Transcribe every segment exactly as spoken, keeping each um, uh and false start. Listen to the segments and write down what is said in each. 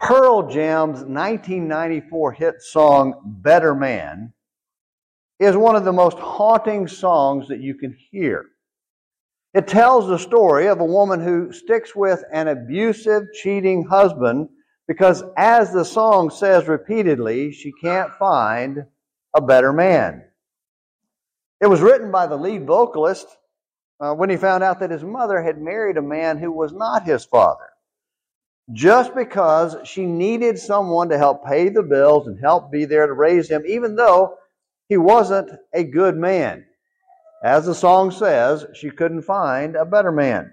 Pearl Jam's nineteen ninety-four hit song, Better Man, is one of the most haunting songs that you can hear. It tells the story of a woman who sticks with an abusive, cheating husband because, as the song says repeatedly, she can't find a better man. It was written by the lead vocalist uh, when he found out that his mother had married a man who was not his father, just because she needed someone to help pay the bills and help be there to raise him, even though he wasn't a good man. As the song says, she couldn't find a better man.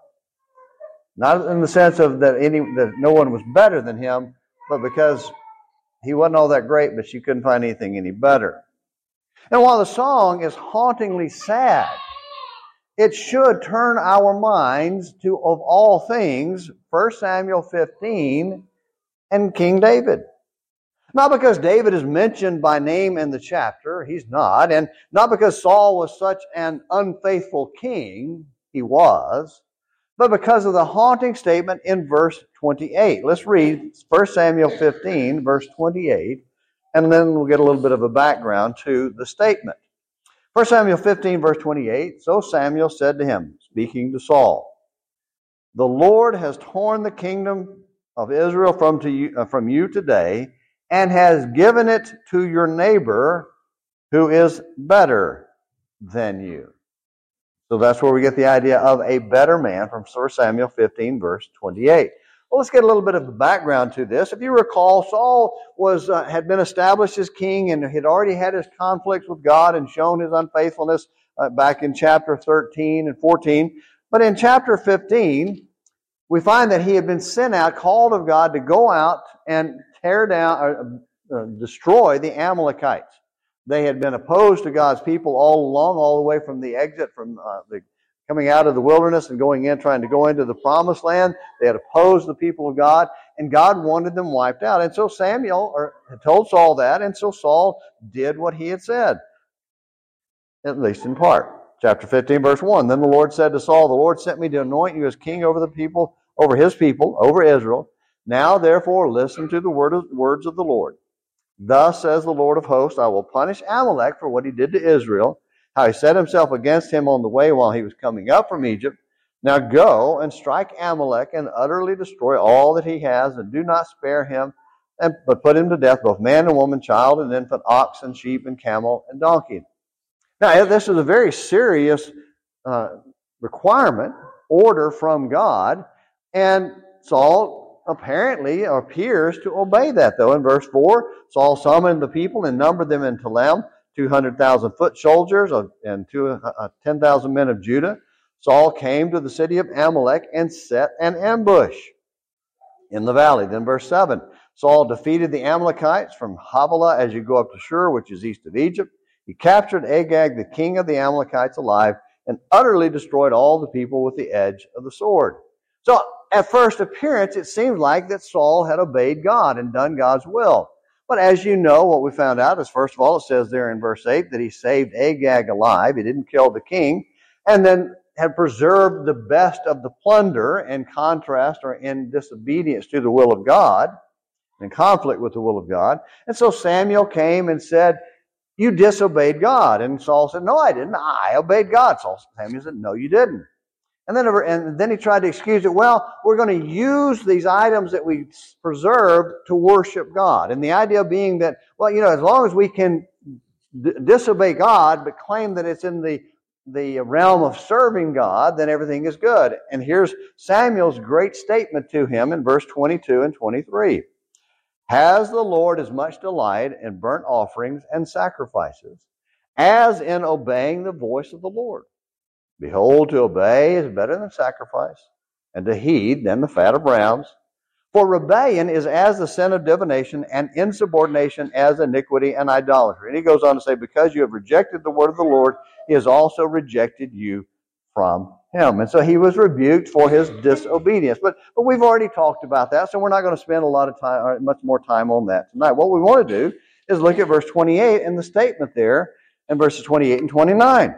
Not in the sense of that any that no one was better than him, but because he wasn't all that great, but she couldn't find anything any better. And while the song is hauntingly sad, it should turn our minds to, of all things, First Samuel fifteen and King David. Not because David is mentioned by name in the chapter, he's not, and not because Saul was such an unfaithful king, he was, but because of the haunting statement in verse twenty-eight. Let's read First Samuel fifteen, verse twenty-eight, and then we'll get a little bit of a background to the statement. First Samuel fifteen, verse twenty-eight, so Samuel said to him, speaking to Saul, "The Lord has torn the kingdom of Israel from, to you, uh, from you today, and has given it to your neighbor who is better than you." So that's where we get the idea of a better man from First Samuel fifteen, verse twenty-eight. Well, let's get a little bit of the background to this. If you recall, Saul was uh, had been established as king and had already had his conflicts with God and shown his unfaithfulness uh, back in chapter thirteen and fourteen. But in chapter fifteen, we find that he had been sent out, called of God, to go out and tear down, or uh, destroy the Amalekites. They had been opposed to God's people all along, all the way from the exit, from uh, the coming out of the wilderness and going in, trying to go into the promised land. They had opposed the people of God, and God wanted them wiped out. And so Samuel or, had told Saul that, and so Saul did what he had said, at least in part. Chapter fifteen, verse one, then the Lord said to Saul, "The Lord sent me to anoint you as king over the people, over his people, over Israel. Now, therefore, listen to the word of, words of the Lord. Thus says the Lord of hosts, I will punish Amalek for what he did to Israel, how he set himself against him on the way while he was coming up from Egypt. Now go and strike Amalek and utterly destroy all that he has, and do not spare him, and, but put him to death, both man and woman, child and infant, ox and sheep and camel and donkey." Now, this is a very serious uh, requirement, order from God, and Saul apparently appears to obey that, though. In verse four, Saul summoned the people and numbered them in Telem, two hundred thousand foot soldiers and ten thousand men of Judah. Saul came to the city of Amalek and set an ambush in the valley. Then verse seven, Saul defeated the Amalekites from Havilah as you go up to Shur, which is east of Egypt. He captured Agag, the king of the Amalekites, alive, and utterly destroyed all the people with the edge of the sword. So, at first appearance, it seemed like that Saul had obeyed God and done God's will. But as you know, what we found out is, first of all, it says there in verse eight that he saved Agag alive. He didn't kill the king. And then had preserved the best of the plunder in contrast or in disobedience to the will of God, in conflict with the will of God. And so Samuel came and said, "You disobeyed God." And Saul said, "No, I didn't. I obeyed God." Saul, Samuel said, "No, you didn't." And then, and then he tried to excuse it. Well, we're going to use these items that we preserved to worship God. And the idea being that, well, you know, as long as we can d- disobey God, but claim that it's in the, the realm of serving God, then everything is good. And here's Samuel's great statement to him in verse twenty-two and twenty-three. "Has the Lord as much delight in burnt offerings and sacrifices as in obeying the voice of the Lord? Behold, to obey is better than sacrifice, and to heed than the fat of rams. For rebellion is as the sin of divination, and insubordination as iniquity and idolatry." And he goes on to say, "Because you have rejected the word of the Lord, he has also rejected you from him." And so he was rebuked for his disobedience. But, but we've already talked about that, so we're not going to spend a lot of time, or much more time on that tonight. What we want to do is look at verse twenty-eight and the statement there in verses twenty-eight and twenty-nine.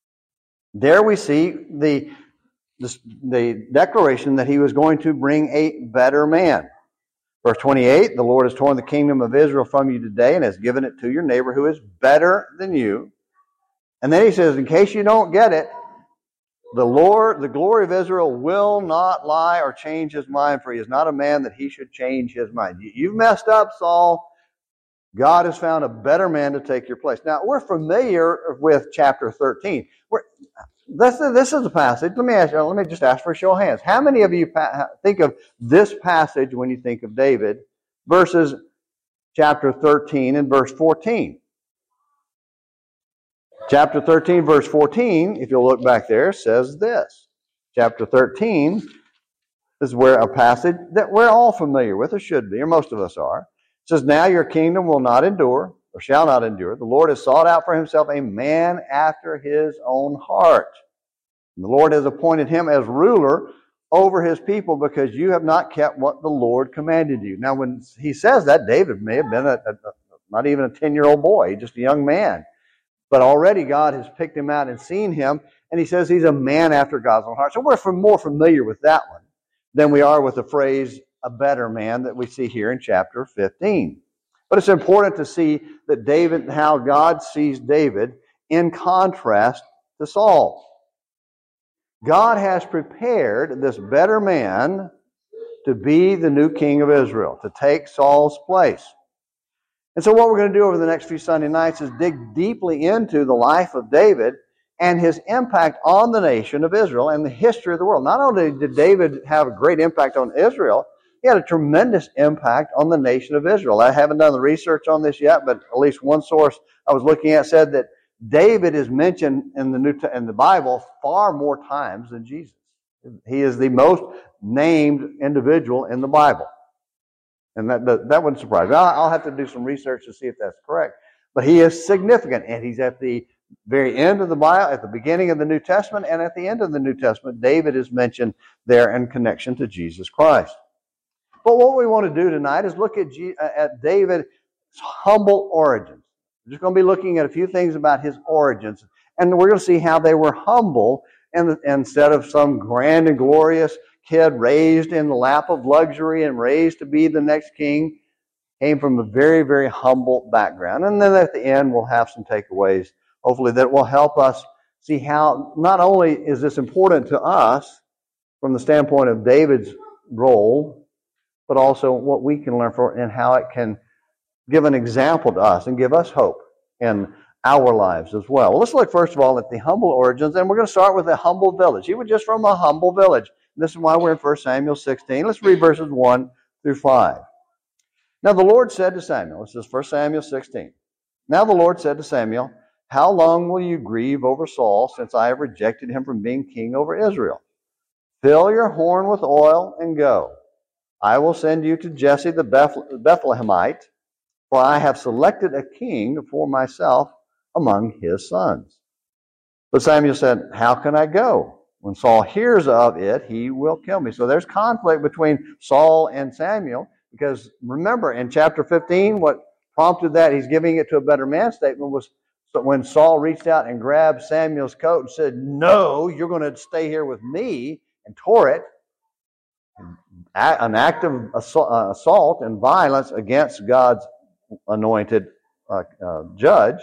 There we see the, the, the declaration that he was going to bring a better man. Verse twenty-eight, the Lord has torn the kingdom of Israel from you today and has given it to your neighbor who is better than you. And then he says, in case you don't get it, the Lord, the glory of Israel will not lie or change his mind, for he is not a man that he should change his mind. You've messed up, Saul. God has found a better man to take your place. Now, we're familiar with chapter thirteen. We're, this, this is a passage. Let me ask you, let me just ask for a show of hands. How many of you pa- think of this passage when you think of David versus chapter thirteen and verse fourteen? Chapter thirteen, verse fourteen, if you'll look back there, says this. Chapter thirteen, this is where a passage that we're all familiar with, or should be, or most of us are. It says, now your kingdom will not endure, or shall not endure. The Lord has sought out for himself a man after his own heart. And the Lord has appointed him as ruler over his people because you have not kept what the Lord commanded you. Now, when he says that, David may have been a, a, not even a ten-year-old boy, just a young man. But already God has picked him out and seen him, and he says he's a man after God's own heart. So we're more familiar with that one than we are with the phrase, a better man, that we see here in chapter fifteen. But it's important to see that David, how God sees David in contrast to Saul. God has prepared this better man to be the new king of Israel, to take Saul's place. And so what we're going to do over the next few Sunday nights is dig deeply into the life of David and his impact on the nation of Israel and the history of the world. Not only did David have a great impact on Israel, he had a tremendous impact on the nation of Israel. I haven't done the research on this yet, but at least one source I was looking at said that David is mentioned in the New in the Bible far more times than Jesus. He is the most named individual in the Bible. And that, that, that wouldn't surprise me. I'll, I'll have to do some research to see if that's correct. But he is significant, and he's at the very end of the Bible, at the beginning of the New Testament, and at the end of the New Testament, David is mentioned there in connection to Jesus Christ. But what we want to do tonight is look at, G, at David's humble origins. We're just going to be looking at a few things about his origins, and we're going to see how they were humble and, instead of some grand and glorious kid raised in the lap of luxury and raised to be the next king, came from a very, very humble background. And then at the end, we'll have some takeaways, hopefully, that will help us see how not only is this important to us from the standpoint of David's role, but also what we can learn from it and how it can give an example to us and give us hope in our lives as well. Well, let's look first of all at the humble origins, and we're going to start with a humble village. He was just from a humble village. This is why we're in First Samuel sixteen. Let's read verses one through five. Now the Lord said to Samuel, this is First Samuel sixteen. Now the Lord said to Samuel, how long will you grieve over Saul, since I have rejected him from being king over Israel? Fill your horn with oil and go. I will send you to Jesse the Bethlehemite, for I have selected a king for myself among his sons. But Samuel said, how can I go? When Saul hears of it, he will kill me. So there's conflict between Saul and Samuel, because remember, in chapter fifteen, what prompted that, he's giving it to a better man statement, was when Saul reached out and grabbed Samuel's coat and said, no, you're going to stay here with me, and tore it. An act of assault and violence against God's anointed uh, uh, judge.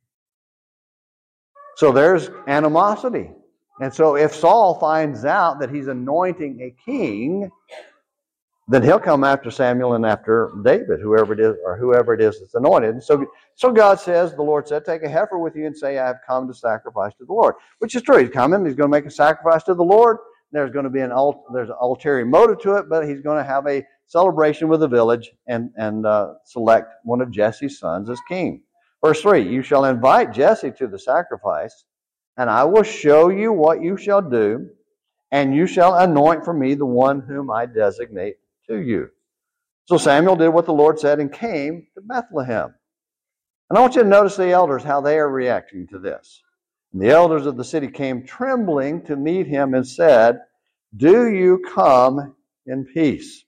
So there's animosity. And so if Saul finds out that he's anointing a king, then he'll come after Samuel and after David, whoever it is, or whoever it is that's anointed. And so, so God says, the Lord said, take a heifer with you and say, I have come to sacrifice to the Lord. Which is true. He's coming. He's going to make a sacrifice to the Lord. There's going to be an ult- there's an ulterior motive to it, but he's going to have a celebration with the village and, and uh, select one of Jesse's sons as king. Verse three, you shall invite Jesse to the sacrifice, and I will show you what you shall do, and you shall anoint for me the one whom I designate to you. So Samuel did what the Lord said and came to Bethlehem. And I want you to notice the elders, how they are reacting to this. And the elders of the city came trembling to meet him and said, do you come in peace?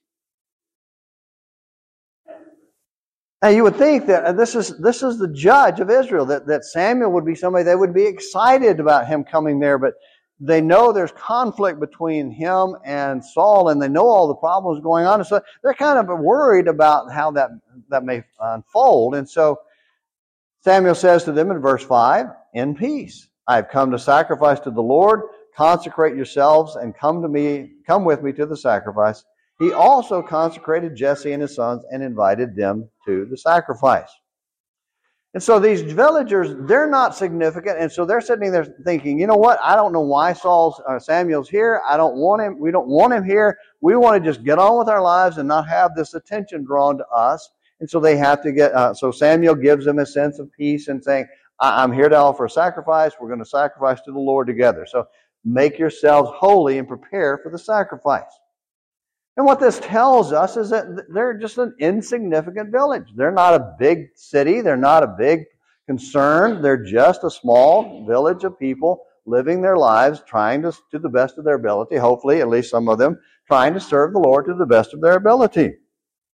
Now you would think that this is this is the judge of Israel, that, that Samuel would be somebody that would be excited about him coming there, but they know there's conflict between him and Saul, and they know all the problems going on. And so they're kind of worried about how that, that may unfold. And so Samuel says to them in verse five, in peace, I have come to sacrifice to the Lord. Consecrate yourselves and come to me, come with me to the sacrifice. He also consecrated Jesse and his sons and invited them to the sacrifice. And so these villagers, they're not significant, and so they're sitting there thinking, you know what? I don't know why Saul's uh, Samuel's here. I don't want him. We don't want him here. We want to just get on with our lives and not have this attention drawn to us. And so they have to get. Uh, so Samuel gives them a sense of peace and saying, I- "I'm here to offer a sacrifice. We're going to sacrifice to the Lord together. So make yourselves holy and prepare for the sacrifice." And what this tells us is that they're just an insignificant village. They're not a big city. They're not a big concern. They're just a small village of people living their lives, trying to, to the best of their ability, hopefully, at least some of them, trying to serve the Lord to the best of their ability. In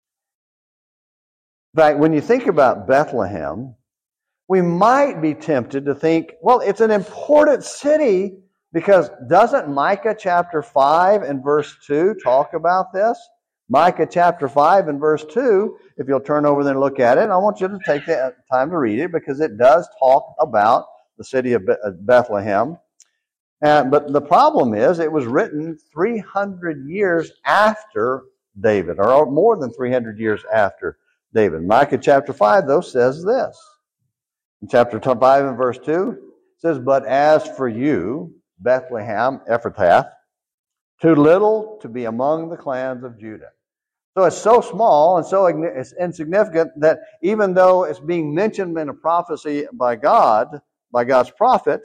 fact, when you think about Bethlehem, we might be tempted to think, well, it's an important city, because doesn't Micah chapter five and verse two talk about this? Micah chapter five and verse two, if you'll turn over there and look at it, and I want you to take the time to read it, because it does talk about the city of Bethlehem. And, but the problem is, it was written three hundred years after David, or more than three hundred years after David. Micah chapter five, though, says this. In chapter five and verse two, it says, "But as for you, Bethlehem, Ephrathah, too little to be among the clans of Judah." So it's so small and so it's insignificant that even though it's being mentioned in a prophecy by God, by God's prophet,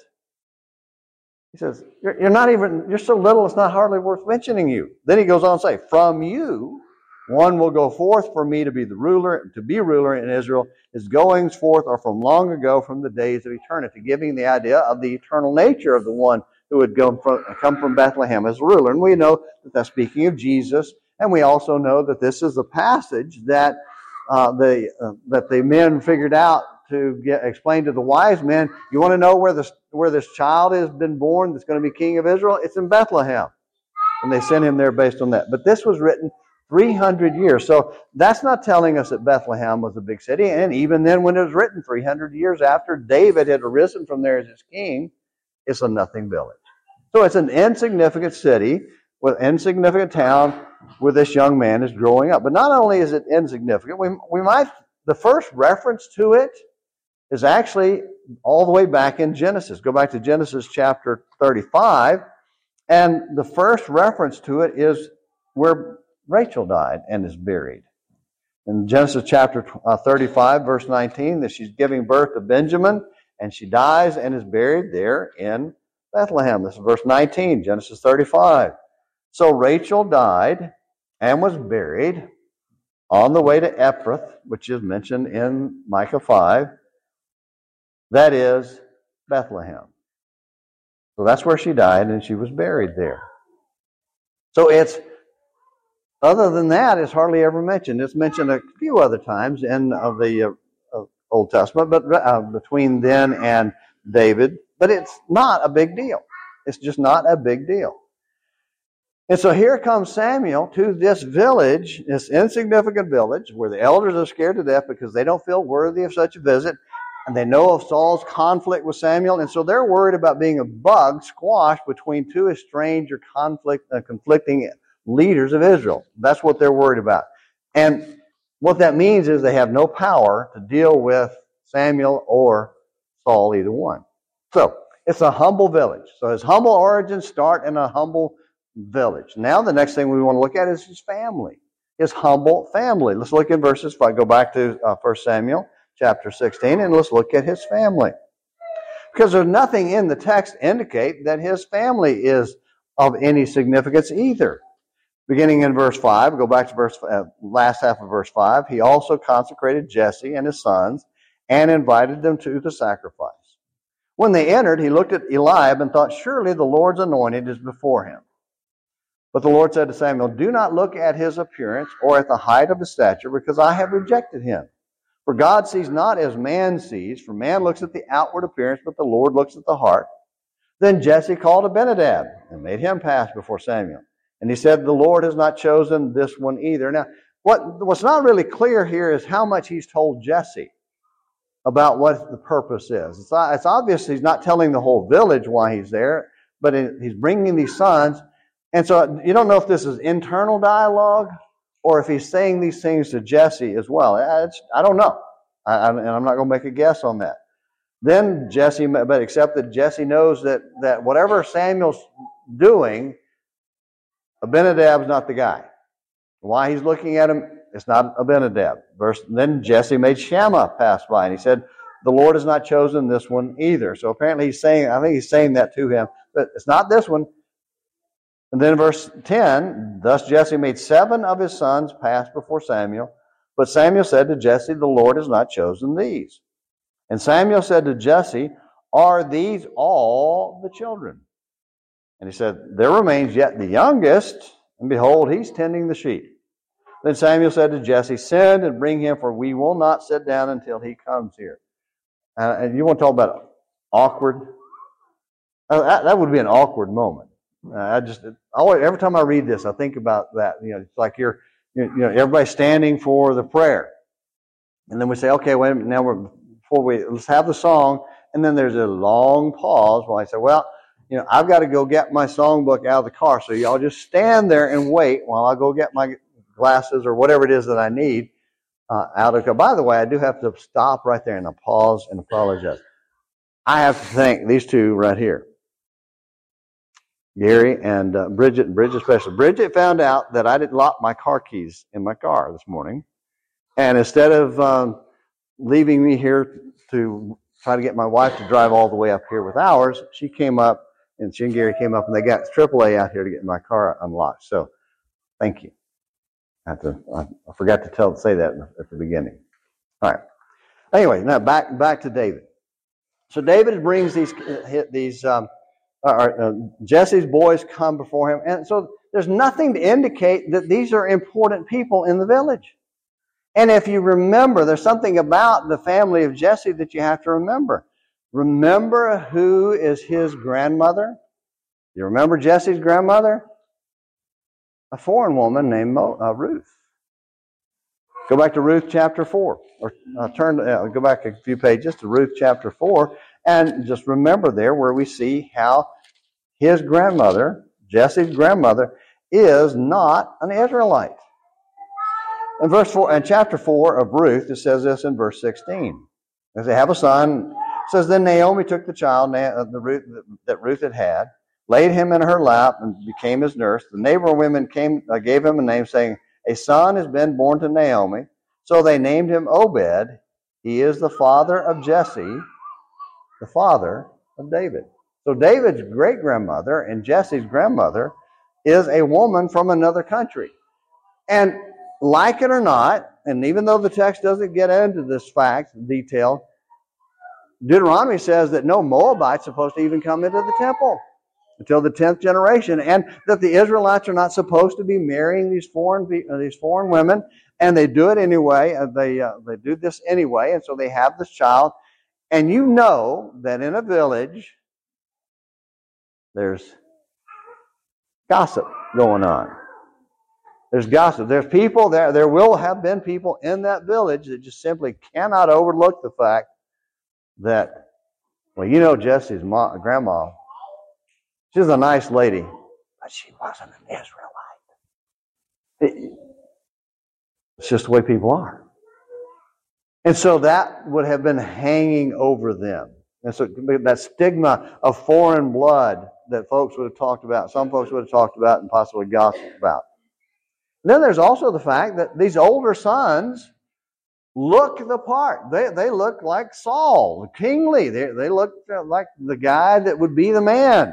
he says, you're, you're not even, you're so little it's not hardly worth mentioning you. Then he goes on to say, "From you one will go forth for me to be the ruler, to be ruler in Israel. His goings forth are from long ago, from the days of eternity," giving the idea of the eternal nature of the one who would go from, come from Bethlehem as ruler. And we know that that's speaking of Jesus, and we also know that this is the passage that uh, the uh, that the men figured out to get explain to the wise men. You want to know where this where this child has been born that's going to be king of Israel? It's in Bethlehem, and they sent him there based on that. But this was written three hundred years, so that's not telling us that Bethlehem was a big city. And even then, when it was written three hundred years after David had arisen from there as his king, it's a nothing village. So it's an insignificant city, with insignificant town, where this young man is growing up. But not only is it insignificant, we we might the first reference to it is actually all the way back in Genesis. Go back to Genesis chapter thirty-five, and the first reference to it is where Rachel died and is buried. In Genesis chapter thirty-five, verse nineteen, that she's giving birth to Benjamin, and she dies and is buried there in Bethlehem. This is verse nineteen, Genesis thirty-five. "So Rachel died and was buried on the way to Ephrath," which is mentioned in Micah five. That is Bethlehem. So that's where she died, and she was buried there. So it's, other than that, it's hardly ever mentioned. It's mentioned a few other times in of the uh, Old Testament, but uh, between then and David. But it's not a big deal. It's just not a big deal. And so here comes Samuel to this village, this insignificant village, where the elders are scared to death because they don't feel worthy of such a visit. And they know of Saul's conflict with Samuel. And so they're worried about being a bug squashed between two estranged or conflict, uh, conflicting leaders of Israel. That's what they're worried about. And what that means is they have no power to deal with Samuel or Saul, either one. So it's a humble village. So his humble origins start in a humble village. Now the next thing we want to look at is his family, his humble family. Let's look in verses five. Go back to uh, First Samuel chapter sixteen, and let's look at his family. Because there's nothing in the text to indicate that his family is of any significance either. Beginning in verse five, go back to verse uh, last half of verse five. "He also consecrated Jesse and his sons and invited them to the sacrifice. When they entered, he looked at Eliab and thought, 'Surely the Lord's anointed is before him.' But the Lord said to Samuel, 'Do not look at his appearance or at the height of his stature, because I have rejected him. For God sees not as man sees, for man looks at the outward appearance, but the Lord looks at the heart.' Then Jesse called Abinadab and made him pass before Samuel. And he said, the Lord has not chosen this one either. Now, what, what's not really clear here is how much he's told Jesse about what the purpose is. It's, it's obvious he's not telling the whole village why he's there, but he's bringing these sons. And so you don't know if this is internal dialogue or if he's saying these things to Jesse as well. It's, I don't know. I, I, and I'm not going to make a guess on that. Then Jesse, but except that Jesse knows that, that whatever Samuel's doing, Abinadab's not the guy. Why he's looking at him, it's not Abinadab. Verse, then Jesse made Shammah pass by, and he said, the Lord has not chosen this one either. So apparently he's saying, I think he's saying that to him, but it's not this one. And then verse ten, thus Jesse made seven of his sons pass before Samuel. But Samuel said to Jesse, the Lord has not chosen these. And Samuel said to Jesse, are these all the children? And he said, there remains yet the youngest, and behold, he's tending the sheep. Then Samuel said to Jesse, send and bring him, for we will not sit down until he comes here. Uh, and you want to talk about awkward? Uh, that, that would be an awkward moment. Uh, I just always, every time I read this, I think about that. You know, it's like you're, you know, everybody's standing for the prayer, and then we say, okay, wait a minute, now we're before we let's have the song, and then there's a long pause while I say, well, you know, I've got to go get my songbook out of the car, so y'all just stand there and wait while I go get my glasses or whatever it is that I need uh, out of the car. By the way, I do have to stop right there and I pause and apologize. I have to thank these two right here, Gary and uh, Bridget, and Bridget especially. Bridget found out that I didn't lock my car keys in my car this morning, and instead of um, leaving me here to try to get my wife to drive all the way up here with ours, she came up, and she and Gary came up, and they got triple A out here to get my car unlocked. So, thank you. I, have to, I, I forgot to tell say that at the beginning. All right. Anyway, now back back to David. So David brings these these um, uh, Jesse's boys come before him, and so there's nothing to indicate that these are important people in the village. And if you remember, there's something about the family of Jesse that you have to remember. Remember who is his grandmother? You remember Jesse's grandmother? A foreign woman named Mo, uh, Ruth. Go back to Ruth chapter four, or uh, turn. Uh, go back a few pages to Ruth chapter four, and just remember there where we see how his grandmother, Jesse's grandmother, is not an Israelite. In verse four, in chapter four of Ruth, it says this in verse sixteen. As they have a son, it says, then Naomi took the child the Ruth, that Ruth had had, laid him in her lap, and became his nurse. The neighbor women came, uh, gave him a name, saying, a son has been born to Naomi. So they named him Obed. He is the father of Jesse, the father of David. So David's great-grandmother and Jesse's grandmother is a woman from another country. And like it or not, and even though the text doesn't get into this fact in detail, Deuteronomy says that no Moabite's supposed to even come into the temple until the tenth generation, and that the Israelites are not supposed to be marrying these foreign these foreign women, and they do it anyway. They uh, they do this anyway, and so they have this child. And you know that in a village, there's gossip going on. There's gossip. There's people there. There will have been people in that village that just simply cannot overlook the fact that, well, you know, Jesse's mom, grandma, she's a nice lady, but she wasn't an Israelite. It, it's just the way people are. And so that would have been hanging over them. And so that stigma of foreign blood that folks would have talked about, some folks would have talked about and possibly gossiped about. And then there's also the fact that these older sons look the part. They they look like Saul, kingly. They, they look like the guy that would be the man.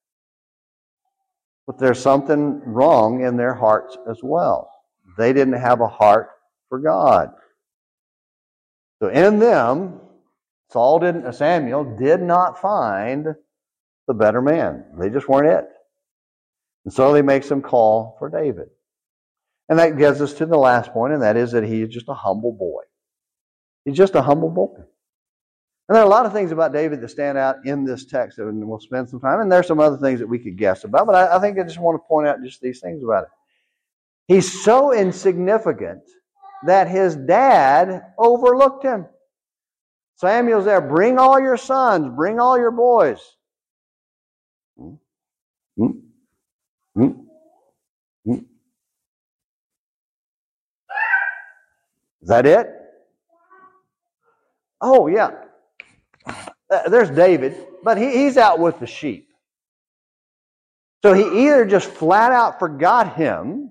But there's something wrong in their hearts as well. They didn't have a heart for God. So in them, Saul didn't, Samuel did not find the better man. They just weren't it. And so they make some call for David. And that gets us to the last point, and that is that he is just a humble boy. He's just a humble boy. And there are a lot of things about David that stand out in this text, and we'll spend some time. And there's some other things that we could guess about, but I, I think I just want to point out just these things about it. He's so insignificant that his dad overlooked him. Samuel's there. Bring all your sons. Bring all your boys. Hmm? Hmm? Hmm? Hmm? Is that it? Oh, yeah. There's David, but he, he's out with the sheep. So he either just flat out forgot him,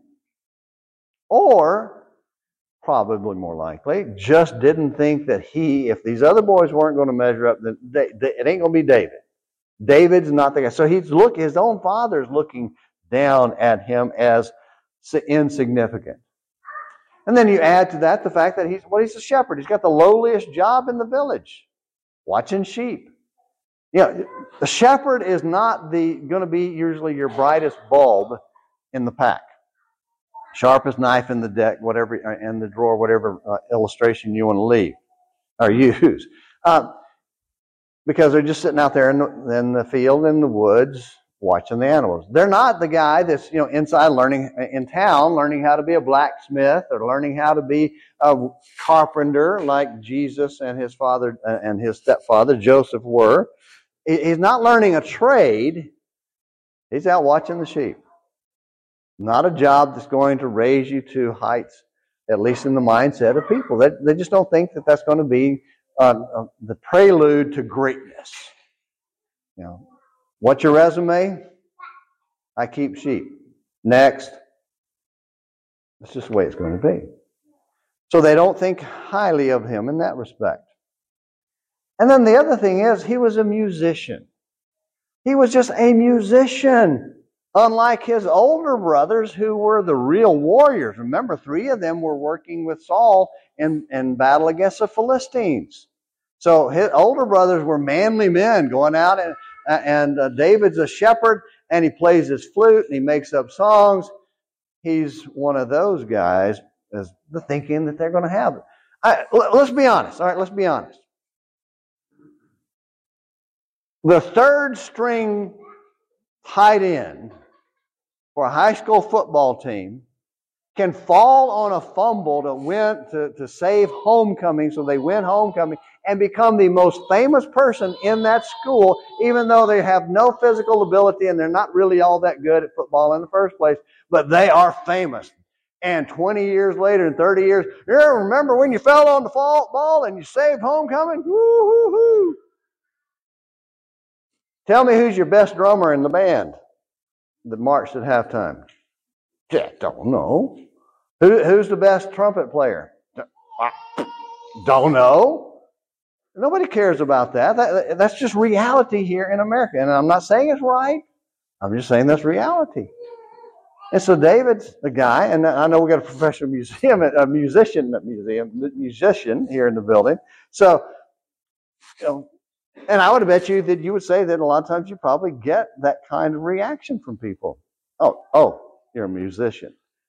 or, probably more likely, just didn't think that he, if these other boys weren't going to measure up, then they, they, it ain't going to be David. David's not the guy. So he's look. His own father's looking down at him as insignificant. And then you add to that the fact that he's well, he's a shepherd. He's got the lowliest job in the village, watching sheep. You know, the shepherd is not the going to be usually your brightest bulb in the pack, sharpest knife in the deck, whatever in the drawer, whatever uh, illustration you want to leave or use, uh, because they're just sitting out there in the, in the field, in the woods, watching the animals. They're not the guy that's, you know, inside learning in town, learning how to be a blacksmith or learning how to be a carpenter like Jesus and his father and his stepfather Joseph were. He's not learning a trade. He's out watching the sheep. Not a job that's going to raise you to heights, at least in the mindset of people. They, they just don't think that that's going to be uh, uh, the prelude to greatness. You know, what's your resume? I keep sheep. Next. That's just the way it's going to be. So they don't think highly of him in that respect. And then the other thing is, he was a musician. He was just a musician, unlike his older brothers who were the real warriors. Remember, three of them were working with Saul in, in battle against the Philistines. So his older brothers were manly men going out, and, and uh, David's a shepherd, and he plays his flute, and he makes up songs. He's one of those guys, is the thinking that they're going to have. I, let's be honest. All right, let's be honest. The third string tight end for a high school football team can fall on a fumble to win to, to save homecoming, so they win homecoming and become the most famous person in that school, even though they have no physical ability and they're not really all that good at football in the first place, but they are famous. And twenty years later and thirty years, you remember when you fell on the ball and you saved homecoming? Woo-hoo-hoo. Tell me who's your best drummer in the band that marched at halftime. Yeah, don't know. Who, who's the best trumpet player? Don't know. Nobody cares about that. that. That's just reality here in America. And I'm not saying it's right. I'm just saying that's reality. And so David's the guy, and I know we got a professional museum, a musician, not museum, musician here in the building. So, you know, and I would bet you that you would say that a lot of times you probably get that kind of reaction from people. Oh, oh, you're a musician.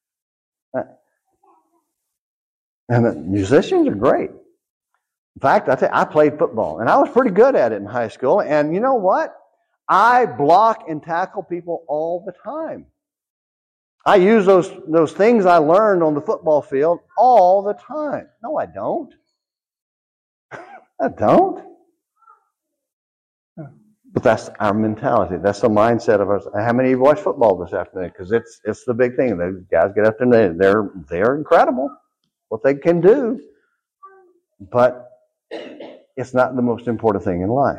And the musicians are great. In fact, I, tell you, I played football, and I was pretty good at it in high school. And you know what? I block and tackle people all the time. I use those, those things I learned on the football field all the time. No, I don't. I don't. But that's our mentality. That's the mindset of us. How many of you watch football this afternoon? Because it's it's the big thing. Those guys get up there and they're they're incredible what they can do. But it's not the most important thing in life.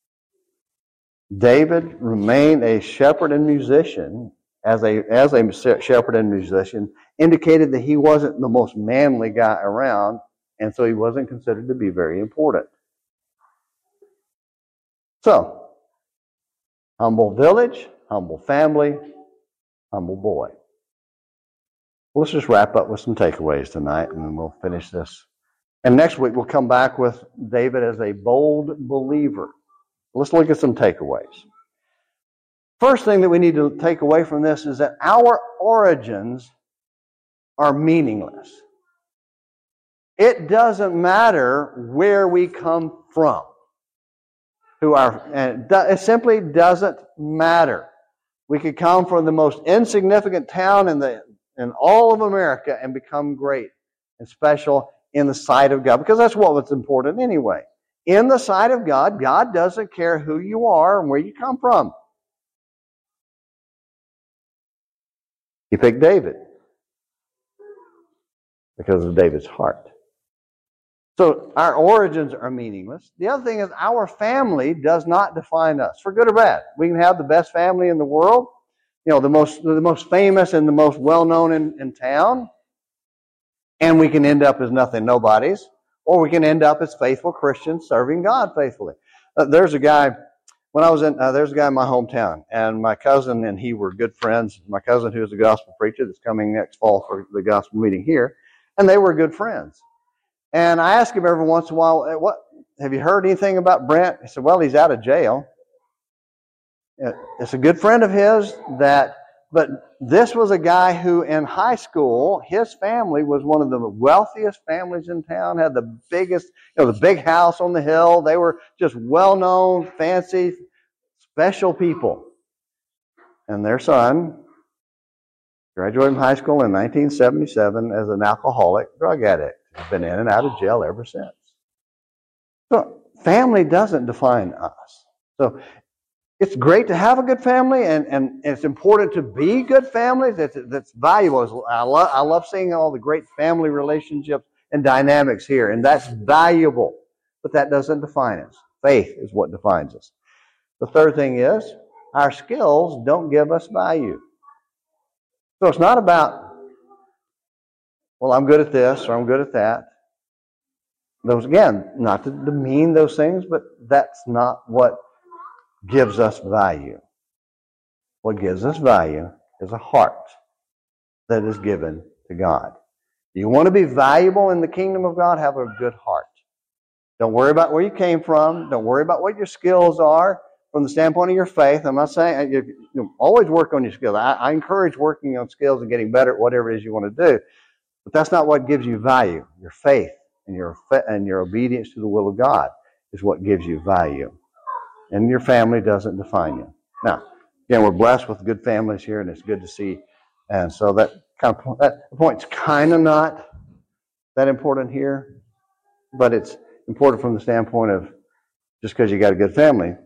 David remained a shepherd and musician. As a as a shepherd and musician, indicated that he wasn't the most manly guy around, and so he wasn't considered to be very important. So, humble village, humble family, humble boy. Well, let's just wrap up with some takeaways tonight, and then we'll finish this. And next week, we'll come back with David as a bold believer. Let's look at some takeaways. First thing that we need to take away from this is that our origins are meaningless. It doesn't matter where we come from. who are, and it, do, it simply doesn't matter. We could come from the most insignificant town in the in all of America and become great and special in the sight of God, because that's what was important anyway. In the sight of God, God doesn't care who you are and where you come from. He picked David because of David's heart. So our origins are meaningless. The other thing is our family does not define us, for good or bad. We can have the best family in the world, you know, the most the most famous and the most well-known in, in town, and we can end up as nothing nobodies, or we can end up as faithful Christians serving God faithfully. Uh, there's a guy, when I was in, uh, there's a guy in my hometown, and my cousin and he were good friends. My cousin, who is a gospel preacher that's coming next fall for the gospel meeting here, and they were good friends. And I ask him every once in a while, "What have you heard anything about Brent?" He said, "Well, he's out of jail." It's a good friend of his that, but this was a guy who in high school, his family was one of the wealthiest families in town, had the biggest, you know, the big house on the hill. They were just well-known, fancy, special people. And their son graduated from high school in nineteen seventy-seven as an alcoholic drug addict. He's been in and out of jail ever since. So family doesn't define us. So it's great to have a good family, and, and it's important to be good families. That's, that's valuable. I love, I love seeing all the great family relationships and dynamics here, and that's valuable. But that doesn't define us. Faith is what defines us. The third thing is, our skills don't give us value. So it's not about, well, I'm good at this or I'm good at that. Those, again, not to demean those things, but that's not what gives us value. What gives us value is a heart that is given to God. You want to be valuable in the kingdom of God? Have a good heart. Don't worry about where you came from. Don't worry about what your skills are from the standpoint of your faith. I'm not saying, you, you know, always work on your skills. I, I encourage working on skills and getting better at whatever it is you want to do. But that's not what gives you value. Your faith and your and your obedience to the will of God is what gives you value. And your family doesn't define you. Now, again, we're blessed with good families here, and it's good to see. And so that kind of that point's kind of not that important here, but it's important from the standpoint of just because you got a good family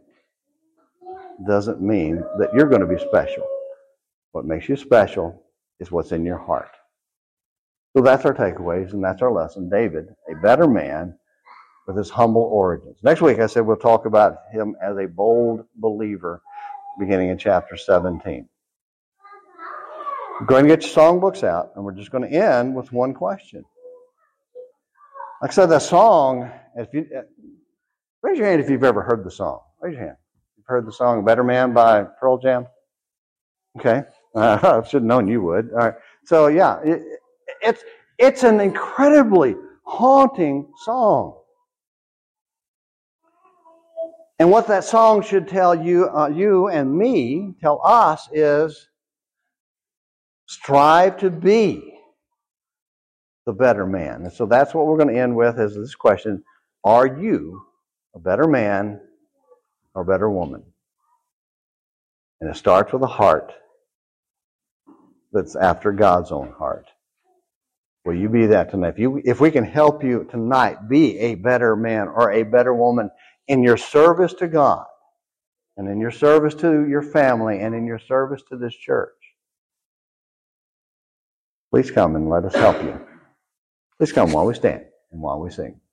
doesn't mean that you're going to be special. What makes you special is what's in your heart. So that's our takeaways, and that's our lesson. David, a better man with his humble origins. Next week, I said we'll talk about him as a bold believer, beginning in chapter seventeen. Go ahead and get your songbooks out, and we're just going to end with one question. Like I said, the song, if you, raise your hand if you've ever heard the song. Raise your hand. You've heard the song Better Man by Pearl Jam? Okay. Uh, I should have known you would. All right. So, yeah, it, it's it's an incredibly haunting song. And what that song should tell you, uh, you and me, tell us is strive to be the better man. And so that's what we're going to end with is this question: are you a better man or a better woman? And it starts with a heart that's after God's own heart. Will you be that tonight? If you, if we can help you tonight be a better man or a better woman in your service to God, and in your service to your family, and in your service to this church, please come and let us help you. Please come while we stand and while we sing.